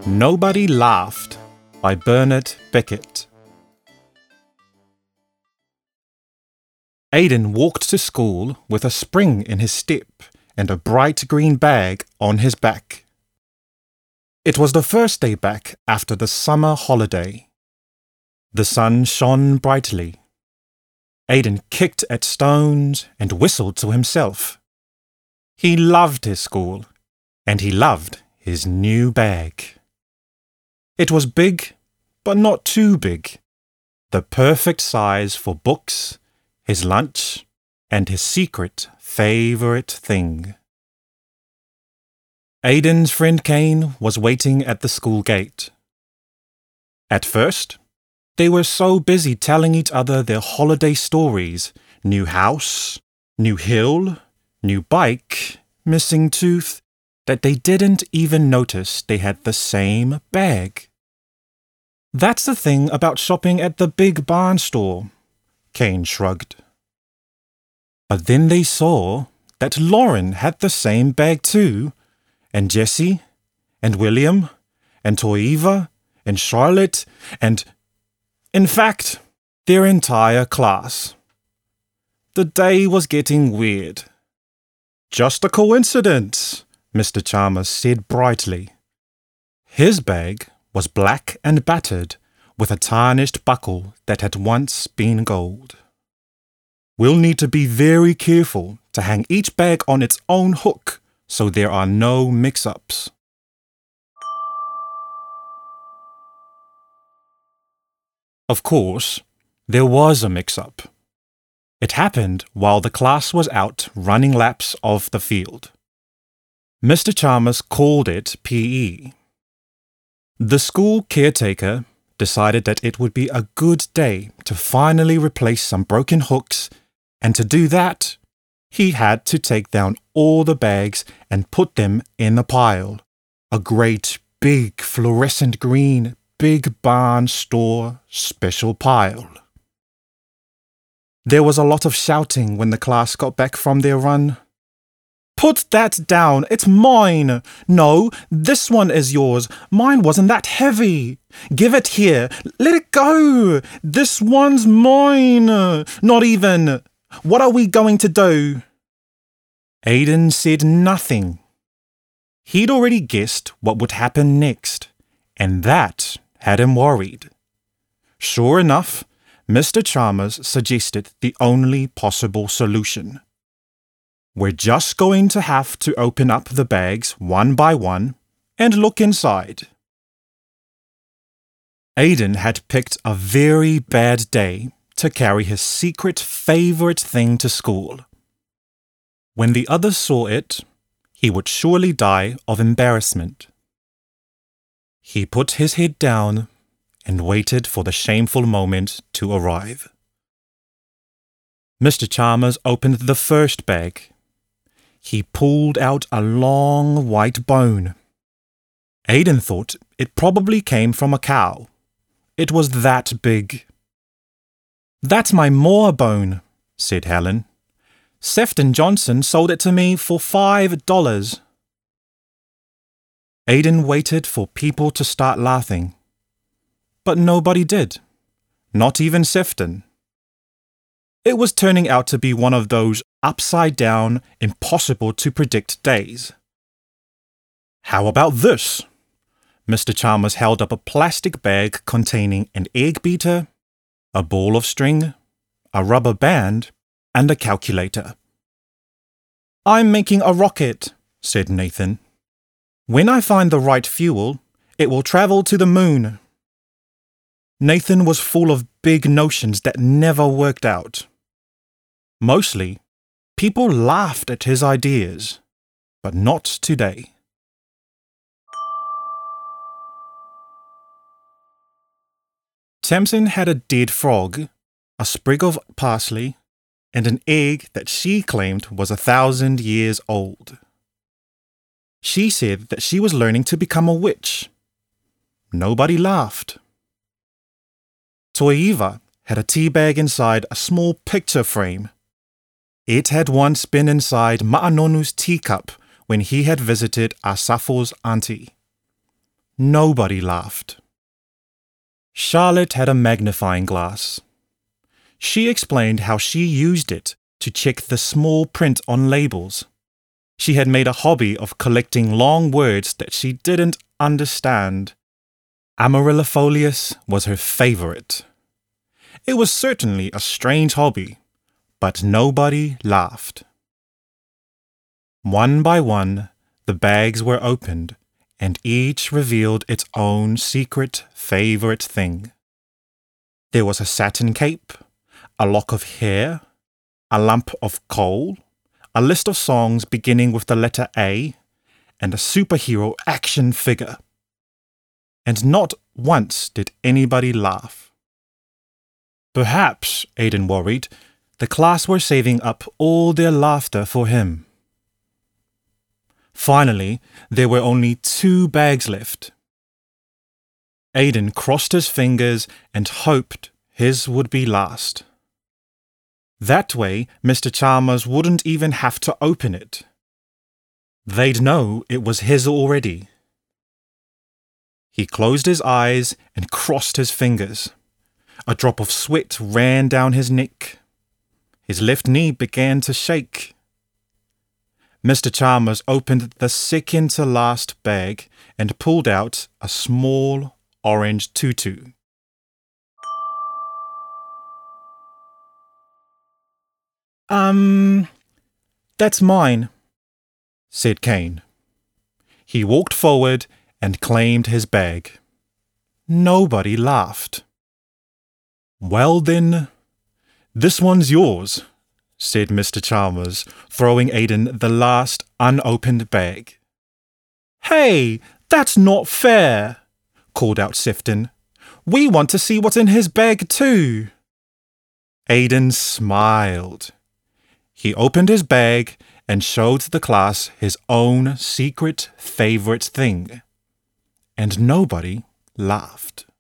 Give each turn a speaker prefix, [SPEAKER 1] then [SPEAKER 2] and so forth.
[SPEAKER 1] Nobody Laughed by Bernard Beckett. Aidan walked to school with a spring in his step and a bright green bag on his back. It was the first day back after the summer holiday. The sun shone brightly. Aidan kicked at stones and whistled to himself. He loved his school, and he loved his new bag. It was big, but not too big. The perfect size for books, his lunch, and his secret favorite thing. Aidan's friend Kane was waiting at the school gate. At first, they were so busy telling each other their holiday stories, new house, new hill, new bike, missing tooth, that they didn't even notice they had the same bag. That's the thing about shopping at the big barn store, Kane shrugged. But then they saw that Lauren had the same bag too, and Jessie, and William, and Toiva, and Charlotte, and, in fact, their entire class. The day was getting weird. Just a coincidence, Mr. Chalmers said brightly. His bag was black and battered, with a tarnished buckle that had once been gold. We'll need to be very careful to hang each bag on its own hook so there are no mix-ups. Of course, there was a mix-up. It happened while the class was out running laps of the field. Mr. Chalmers called it PE. The school caretaker decided that it would be a good day to finally replace some broken hooks, and to do that, he had to take down all the bags and put them in a pile, a great big fluorescent green big barn store special pile. There was a lot of shouting when the class got back from their run. Put that down, it's mine. No, this one is yours. Mine wasn't that heavy. Give it here. Let it go. This one's mine. Not even. What are we going to do? Aidan said nothing. He'd already guessed what would happen next, and that had him worried. Sure enough, Mr. Chalmers suggested the only possible solution. We're just going to have to open up the bags one by one and look inside. Aidan had picked a very bad day to carry his secret favorite thing to school. When the others saw it, he would surely die of embarrassment. He put his head down and waited for the shameful moment to arrive. Mr. Chalmers opened the first bag. He pulled out a long white bone. Aidan thought it probably came from a cow. It was that big. That's my Moore bone, said Helen. Sefton Johnson sold it to me for $5. Aidan waited for people to start laughing. But nobody did. Not even Sefton. It was turning out to be one of those upside-down, impossible-to-predict days. How about this? Mr. Chalmers held up a plastic bag containing an egg beater, a ball of string, a rubber band, and a calculator. I'm making a rocket, said Nathan. When I find the right fuel, it will travel to the moon. Nathan was full of big notions that never worked out. Mostly, people laughed at his ideas, but not today. Tamsin had a dead frog, a sprig of parsley, and an egg that she claimed was 1,000 years old. She said that she was learning to become a witch. Nobody laughed. Toiva had a tea bag inside a small picture frame. It had once been inside Ma'anonu's teacup when he had visited Asafo's auntie. Nobody laughed. Charlotte had a magnifying glass. She explained how she used it to check the small print on labels. She had made a hobby of collecting long words that she didn't understand. Amarylliifolius was her favorite. It was certainly a strange hobby, but nobody laughed. One by one, the bags were opened, and each revealed its own secret favorite thing. There was a satin cape, a lock of hair, a lump of coal, a list of songs beginning with the letter A, and a superhero action figure. And not once did anybody laugh. Perhaps, Aidan worried, the class were saving up all their laughter for him. Finally, there were only 2 bags left. Aidan crossed his fingers and hoped his would be last. That way, Mr. Chalmers wouldn't even have to open it. They'd know it was his already. He closed his eyes and crossed his fingers. A drop of sweat ran down his neck. His left knee began to shake. Mr. Chalmers opened the second-to-last bag and pulled out a small orange tutu. That's mine, said Cain. He walked forward and claimed his bag. Nobody laughed. Well then, this one's yours, said Mr. Chalmers, throwing Aidan the last unopened bag. Hey, that's not fair, called out Sefton. We want to see what's in his bag too. Aidan smiled. He opened his bag and showed the class his own secret favorite thing. And nobody laughed.